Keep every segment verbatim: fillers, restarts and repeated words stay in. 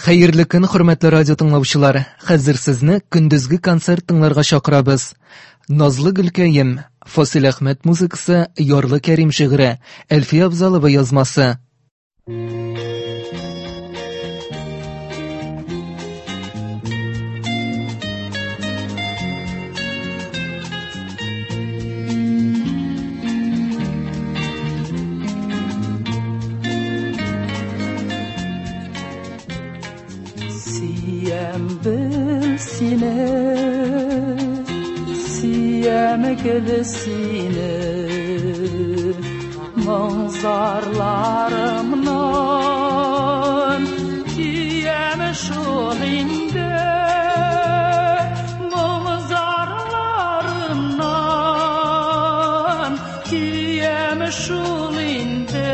Hayırlı gün, hürmetli radyo dinləyicilər. Hazır sizni gündüzgü konsert dinlərgə şaqırabız. Nazlı Gülkayım, Fasil Ahmet muzikası, Yorlu Kerim şiiri, Elfiye Abzalova yazması. Bilsine, siyem gülsine, manzarlarımdan kiyem şulinde, manzarlarımdan kiyem şulinde,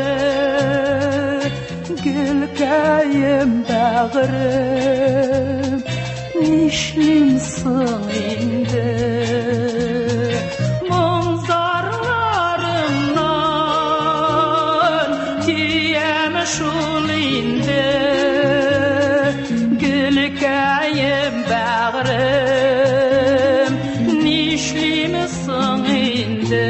gülkayım bağırım. Nişlimsin indi manzarlarımdan kiyem şul indi gülkayım bağrım nişlimsin indi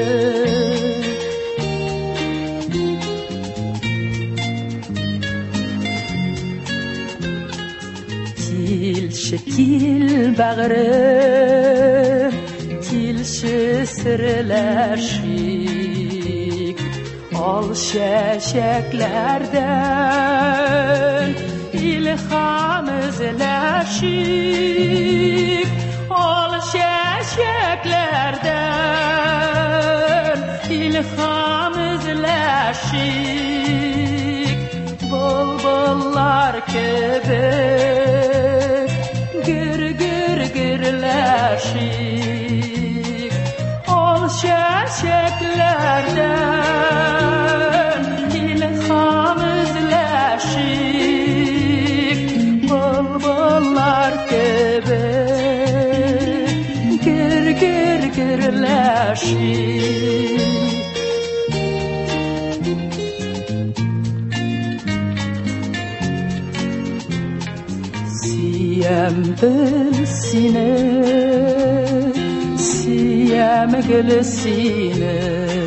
Kil bağrım, kilşi sırlaşık, al şeşeklerden ilham izleşik, al şeşeklerden ilham izleşik, bulbullar gibi. Gür gür gürleşik ol şeşeklerden ilham izleşik bulbullar gibi gür gür gürleşik Siyem bilsine, siyem gülsine,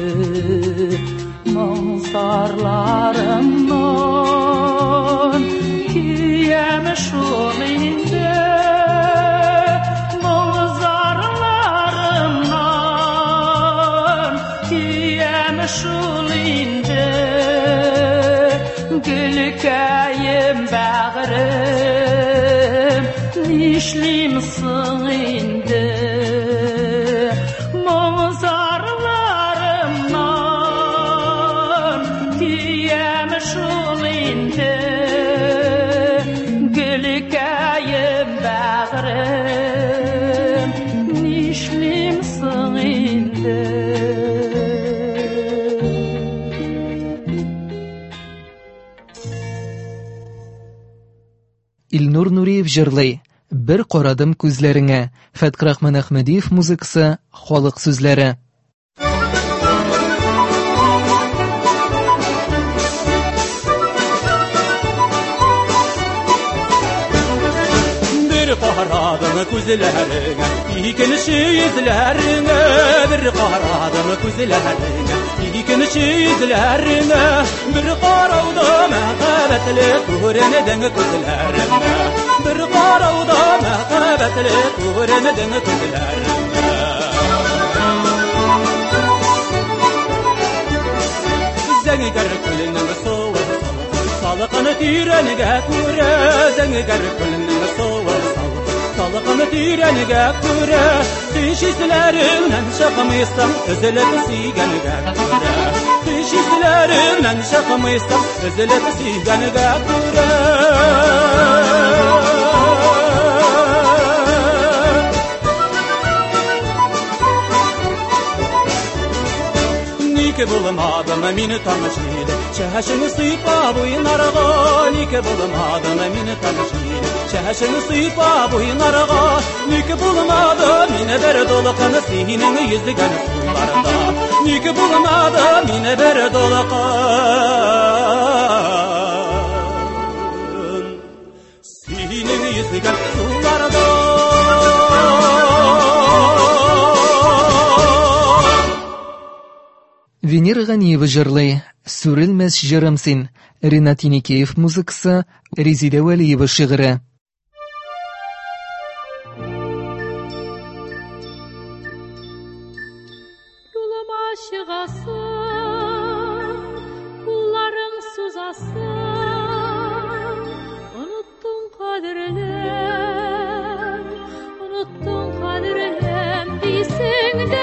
manzarlarımdan kiyem şulinde, manzarlarımdan kiyem şulinde, gülkayım bağrım. Nişlimsin indi manzarlarımdan kiyem şul indi gülkayım bağrım nişlimsin indi İlnur Nuriyev jırlay. Bir qoradım күзләреңә. Фәтхрахман Әхмәдиев музыкасы, халык сүзләре. Bir qoradım күзләреңә, икенче йөзләреңә, bir qoradım күзләреңә, икенче йөзләреңә, bir карауда мәхәббәтле күренең күзләреңә. Bir qarauda məxəbətli görənədin gözlərimdə Zəngər külünün soğuq salqını tirənigə görə Zəngər külünün soğuq salqını tirənigə görə Düşüslərimdən şaqmıysam üzülüb siygənigə görə Düşüslərimdən şaqmıysam üzülüb siygənigə görə Nike bulamadım meni tanışıydı Çeşini sıйpa boyunarağa Nike bulamadım meni tanışıydı Çeşini sıйpa boyunarağa Nike bulamadım mine ber dolaqanı Senin yüzügen sularda Nike bulamadım mine ber dolaqan yüzügen sularda. Венера Ганиева жырлый «Сүрелмәс җырым син», Ринат Еникеев музыкасы, Резида Вәлиева шигыре. Юлыма чыгасың, кулларың сузасың, оныттың кадерлем, оныттың кадерлем дисең дә.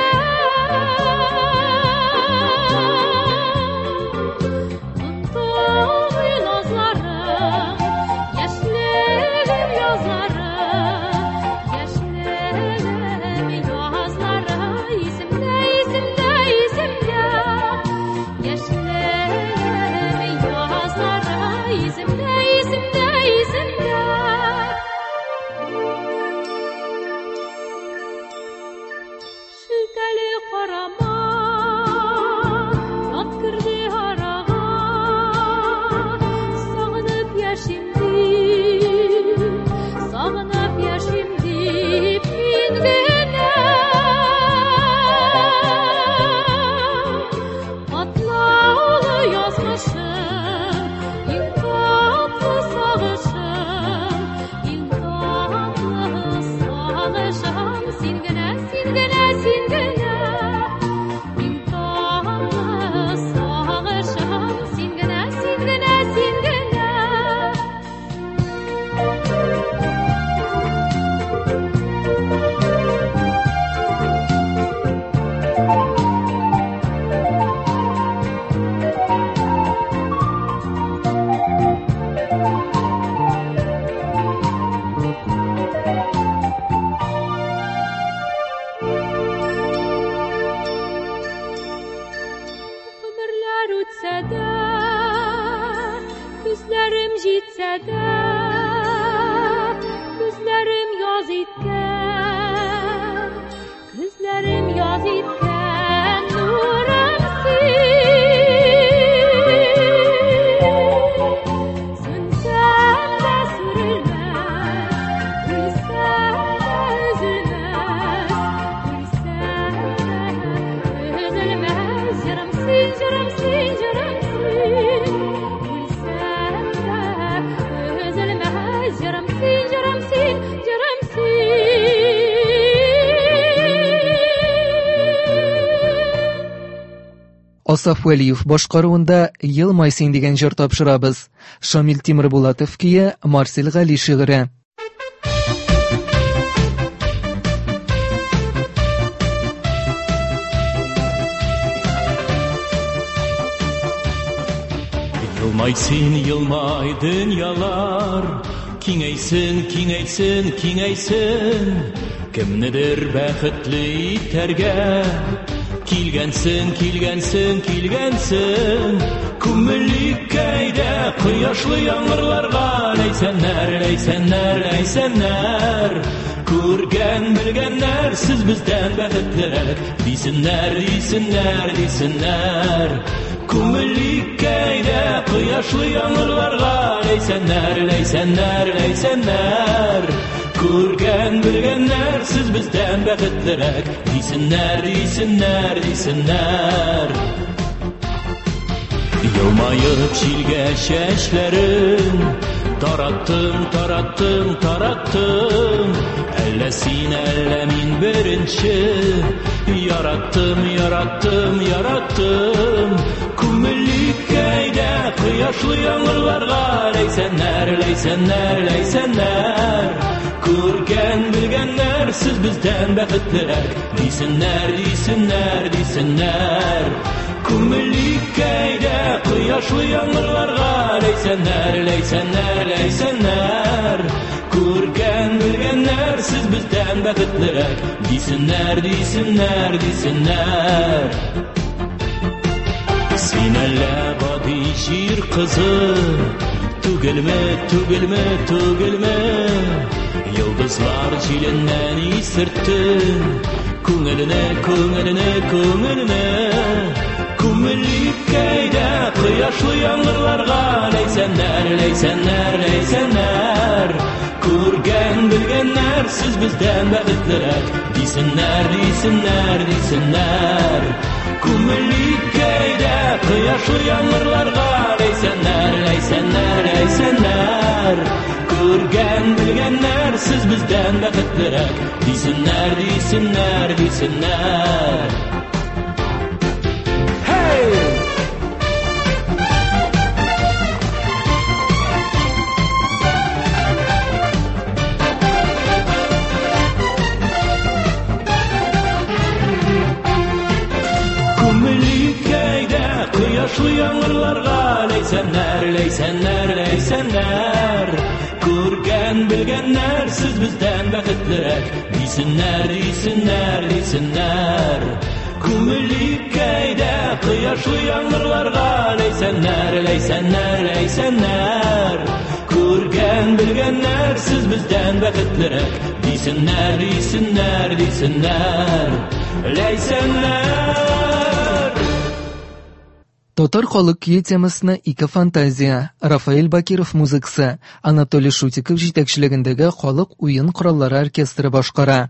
Күзләрем җитсә дә, күзләрем яз иткән, күзләрем яз иткән нурым син. Сүнсәм дә сүрелмәс, үлсәм дә өзелмәс, үлсәм дә өзелмәс, җырым син, җырым син, җырым син. Җырым син, җырым син, җырым син. Асаф Вәлиев башкаруында «Елмай син» дигән җыр тапшырабыз. Шамил Тимербулатов кие, Марсель Гали шигыре. Елмай син, елмай дөньялар, киңәйсен, киңәйсен, киңәйсен, кемнедер бәхетле итәргә. Килгәнсен, килгәнсен, килгәнсен, күңеллеккәйдә кояшлы яңгырларга ләйсәннәр, ләйсәннәр, ләйсәннәр. Күргән, белгәннәр сез бездән бәхетлерәк, дисеннәр, дисеннәр, дисеннәр. Күңеллеккәйдә кояшлы яңгырларга ләйсәннәр, ләйсәннәр, ләйсәннәр. Күргән, белгәннәр сез бездән бәхетлерәк, дисеннәр, дисеннәр, дисеннәр. Елмаеп җилгә чәчләрен тараттым, тараттым, тараттым. Әллә син, әллә мин беренче яраттым, яраттым, яраттым. Күңеллеккәйдә кояшлы яңгырларга ләйсәннәр, ләйсәннәр, ләйсәннәр. Күргән, белгәннәр сез бездән бәхетлерәк, дисеннәр, дисеннәр, дисеннәр. Күңеллеккәйдә кояшлы яңгырларга ләйсәннәр, ләйсәннәр, ләйсәннәр. Күргән, белгәннәр сез бездән бәхетлерәк, дисеннәр, дисеннәр, дисеннәр. Син әллә бади җир кызы, түгелме, түгелме, түгелме. Йолдызлар җиленнән исерттең, күңелне, күңелне, күңелне. Күңеллеккәйдә кояшлы яңгырларга ләйсәннәр, ләйсәннәр, ләйсәннәр. Күр bilgenler siz bizden bäxetliräk diýsinler diýsinler diýsinler Kumullik keýde quýaşly ýamgyrlarga leýsenler leýsenler leýsenler Görgen bilgenler siz bizden bäxetliräk diýsinler diýsinler diýsinler Hey Quyaşlı yağmurlarga leýsenler, leýsenler, leýsenler Görgen bilgenler siz bizden bäxetliräk diýsinler, diýsinler, diýsinler Kumullik keýde quyaşly yağmurlarga leýsenler, leýsenler, leýsenler Görgen bilgenler siz bizden bäxetliräk diýsinler, diýsinler, diýsinler Leýsenler Татар халык күйе темасына ике фантазия, Рафаэль Бакиров музыкасы, Анатолий Шутиков җитәкчелегендәге халык уен кораллары оркестры башкара.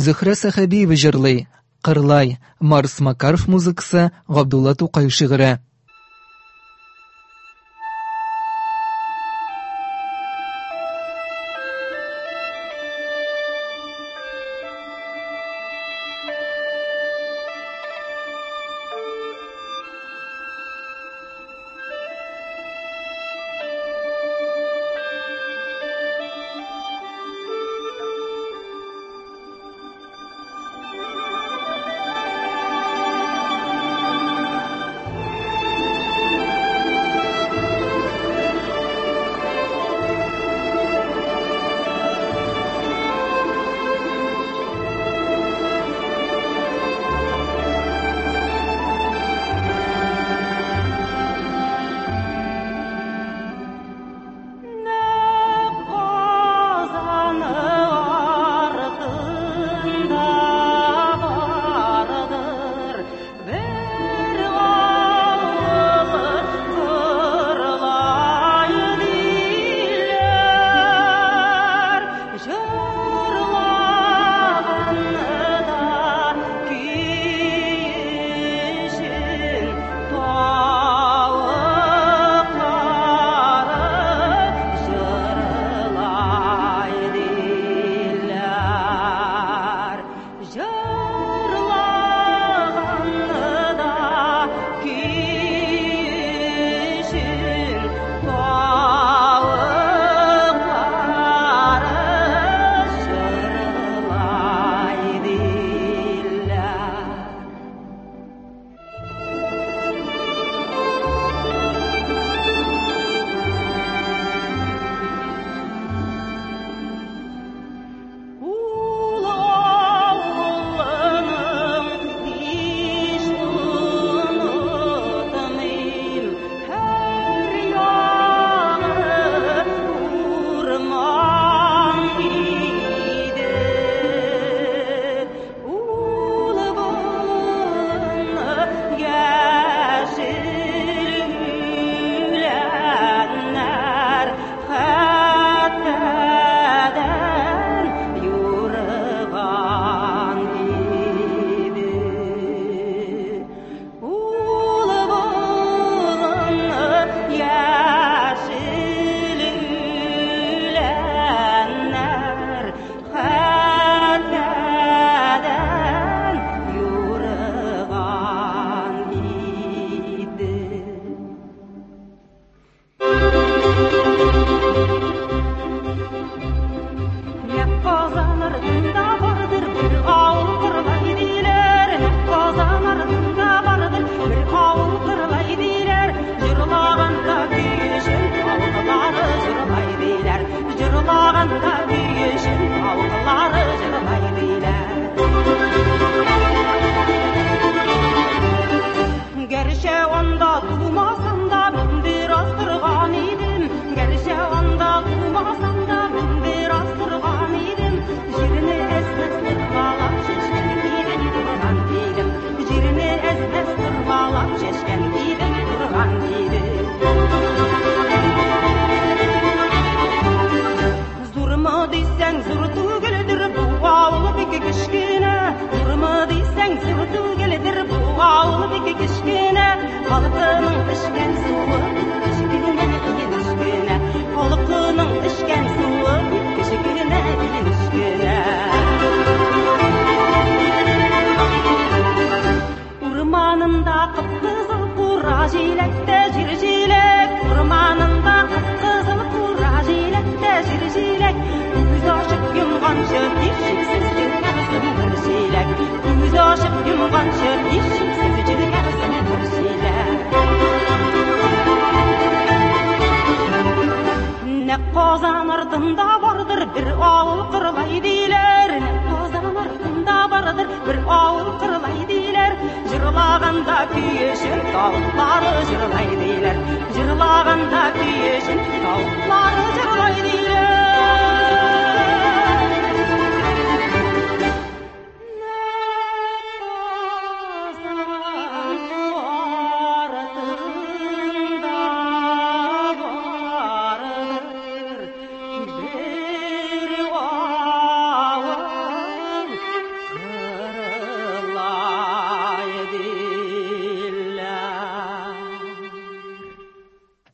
Зөһрә Сәхәбиева җырлый. Кырлай. Марс Макаров музыкасы, Габдулла Тукай шигыре.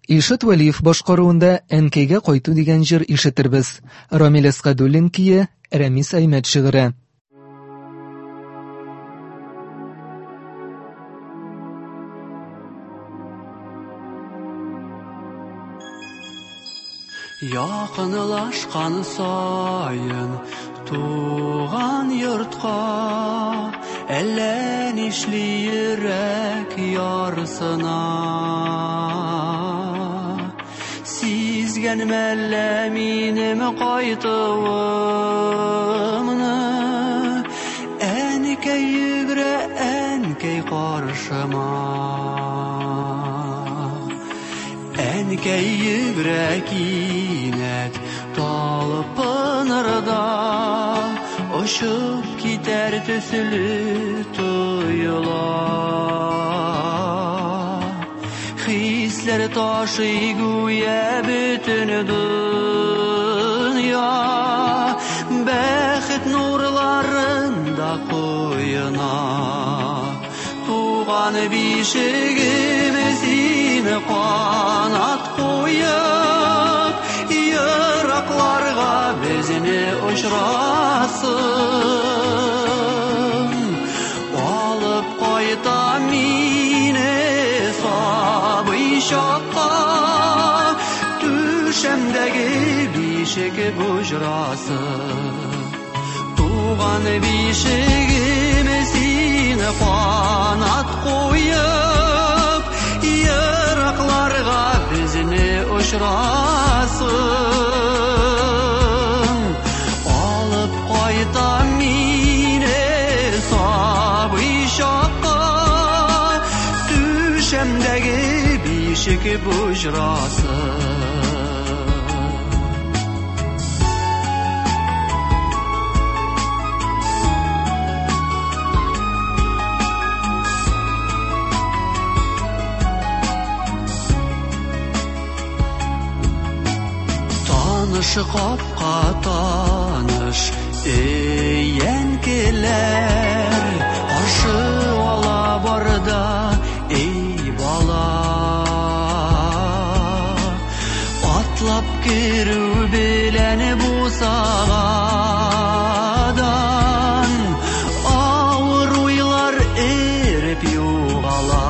Ишет Валиев башкаруында «Әнкәйгә кайту» дигән җыр ишетербез. Рамил Әскәдуллин кие, Рәмис Әймәт шигыре. Якынлашкан сайын туган йортка, әллә нишли йөрәк ярсына. Сизгән мәллә минем кайтуымны, әнкәй йөгрә, әнкәй каршыма. Әнкәй йөгрә кинәт талпынырда, очып китәр төсле тоела. Хисләр ташый гүя бөтен дөнья, бәхет нурларында куена. Туган бишегем сине канат куеп, еракларга безне очрасың. Алып кайта мине сабый чакка, түшәмдәге бишек буҗрасы. Туган бишегем сине канат куеп, еракларга безне очрасың. Алып кайта мине сабый чакка, түшәмдәге бишек буҗрасы. Таныш капка таныш өянкеләр, каршы ала барда эй бала. Атлап керү белән бусагадан, авыр уйлар эреп югала.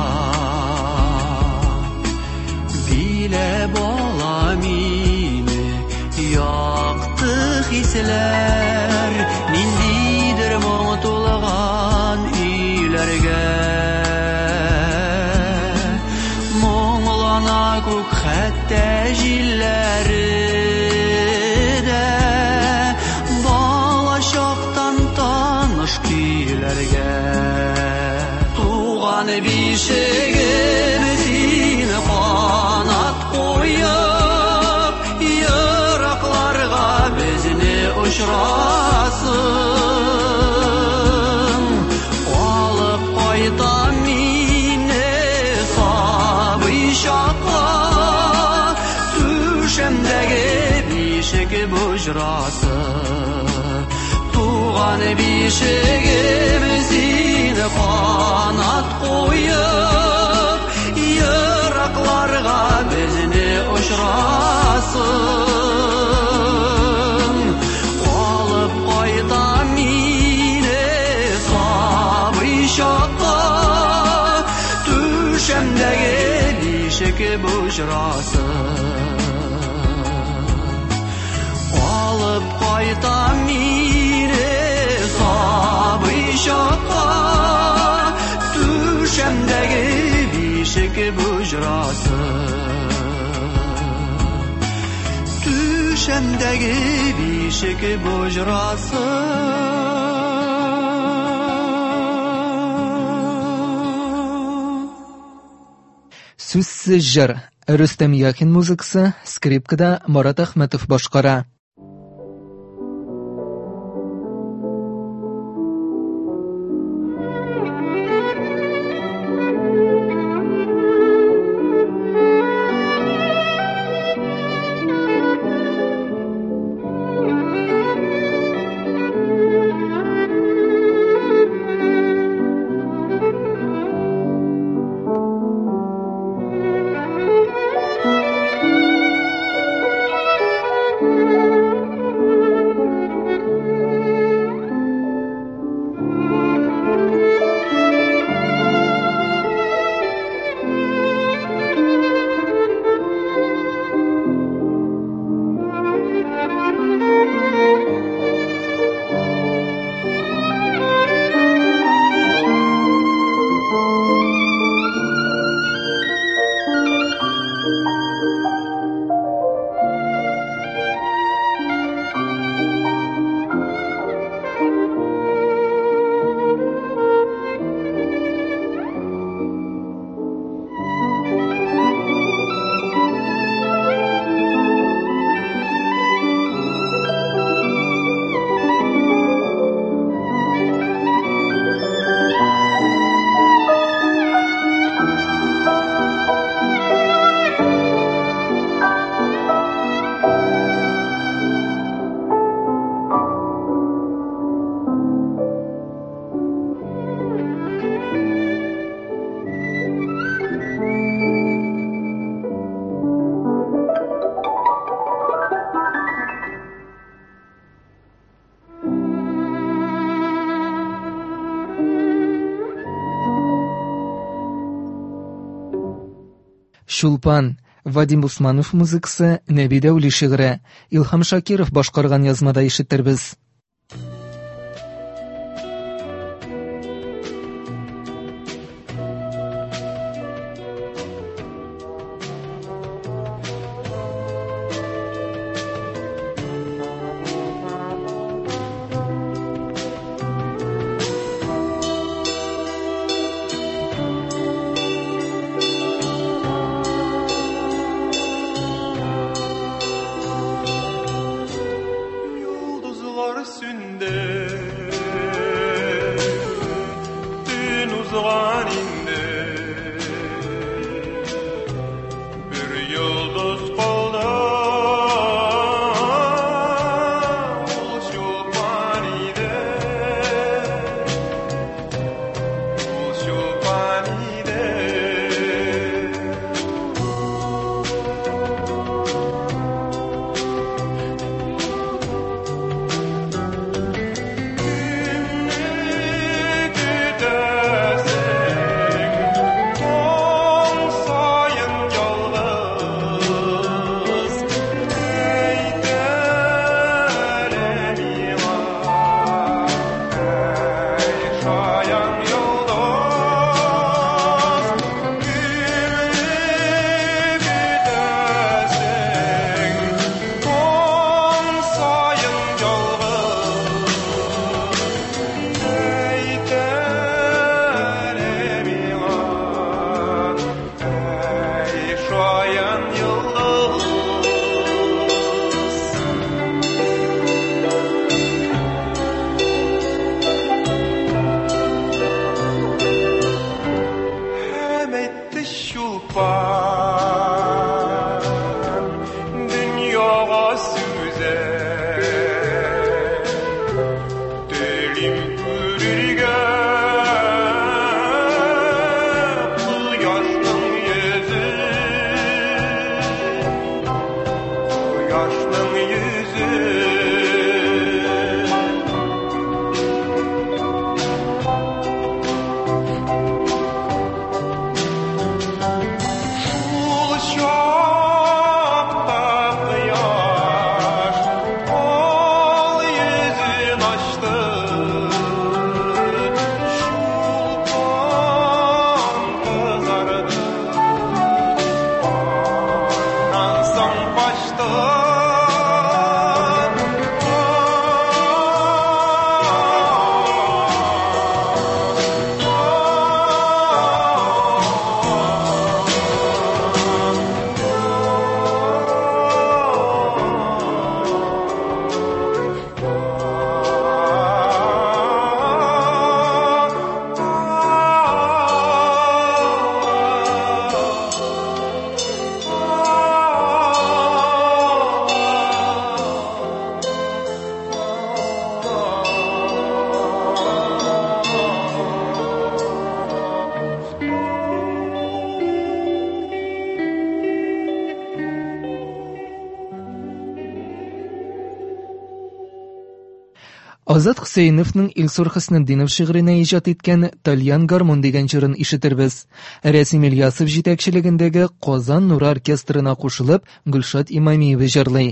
Биле бала мине якты хисләр, ниндидер моң тулган өйләргә. Моңлана күк хәтта җилләре дә, бала чактан таныш көйләргә. Туган бишегем сине канат куеп, еракларга безне очрасың. Алып кайта мине сабый чакка, түшәмдәге бишек буҗрасы. Туган бишегем сине канат куеп, еракларга безне очрасың. Алып кайта мине сабый чакка, түшәмдәге бишек буҗрасы. Алып кайта мине сабый чакка, түшәмдәге бишек буҗрасы. Түшәмдәге бишек буҗрасы. Сүзсез җыр. Рөстәм Яхин музыкасы, скрипкада Марат Әхмәтов башкара. Шулпан, Вадим Усманов музыкасы, Нәби Дәүли шигыре, Илһам Шакиров башкарган язмада ишетербез. Азат Хусейновның Илсур Хөснетдинов шигыренә иҗат иткән Тальян гармон дигән җырын ишетербез. Рәсим Ильясов җитәкчелегендәге Казан Нуры оркестрына кушылып, Гөлшат Имамиева җырлый.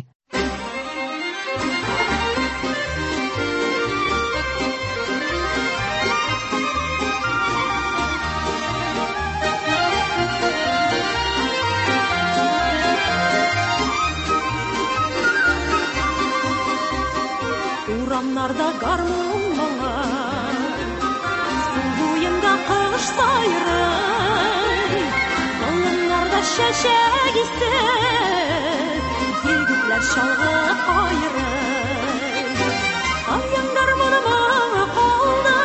Урамнарда гармон моңа, су буенда кош сайрый, болыннарда чәчәк исе, егетләр чалгы кайрый. Тальян гармоны моңа калды,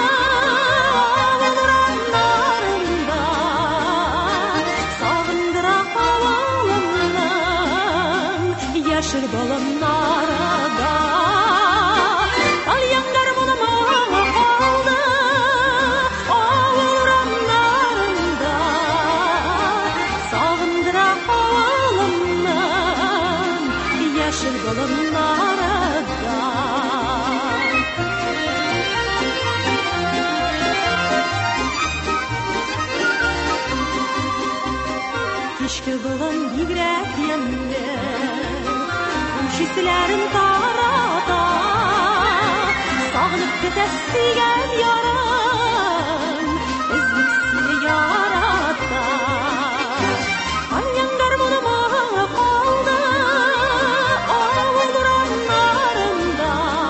урамнарында, сагындыра авылымның яшел болыннарында. Yaşıl balonlar яшел болын бигрәк ямлы, Шисләрен тарата, сагынып көтә сөйгән ярым, эзлек сине ярата. Аяңдар булма калды, авыл урамнарында,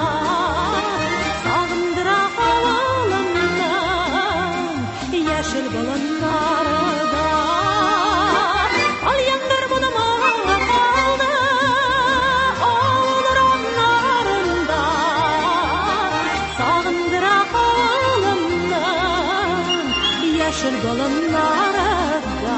сагындыра авылымнан, яшел болыннарда. Аяңдар булма калды, яшел болыннарда.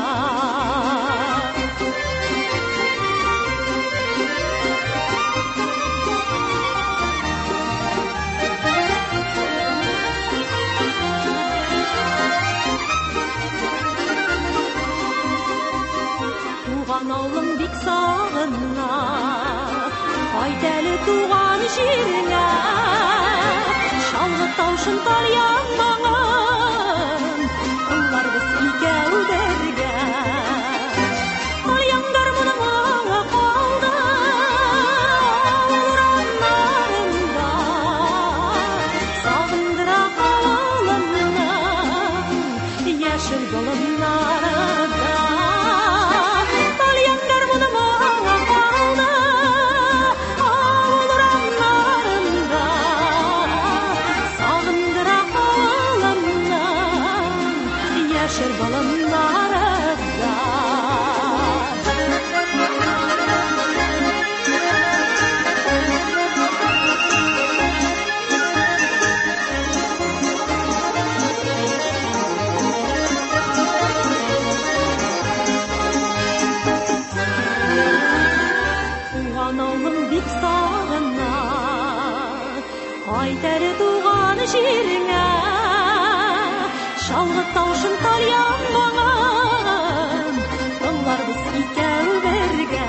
Туган авылың бик сагына, кайт әле туган җиреңә, шалгы таушын тарьянмаган, кылларбыз икәү бергә. Аяңдар моңа калды, урамнарында, сагындыра авылымнан, яшел болыннарда. Аяңдар моңа калды, авыл урамнарында, сагындыра авылымнан, яшел болыннарда. Туган авылың бик сагына, кайт әле туган җиреңә, шалгы таушын тарьянмаган, кылларбыз икәү бергә.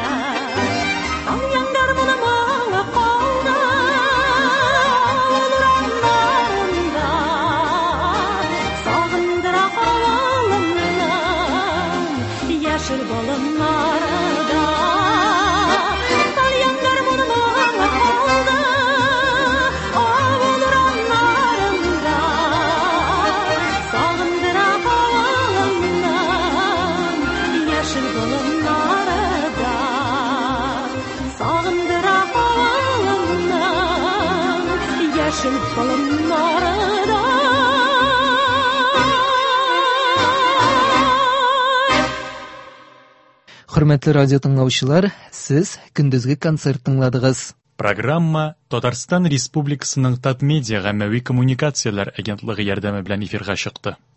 Аяңдар моңа калды, авыл урамнарында, сагындыра авылымнан, яшел болыннарда. Аяңдар моңа калды, авыл урамнарында, сагындыра авылымнан, яшел болыннарда. Сагындыра авылымнан, яшел болыннарда. Хөрмәтле радио тыңлаучылар, сез көндезге концерт тыңладыгыз. Программа Татарстан Республикасының Татмедиа гаммәви коммуникацияләр агентлыгы ярдәме белән эфирга чыкты.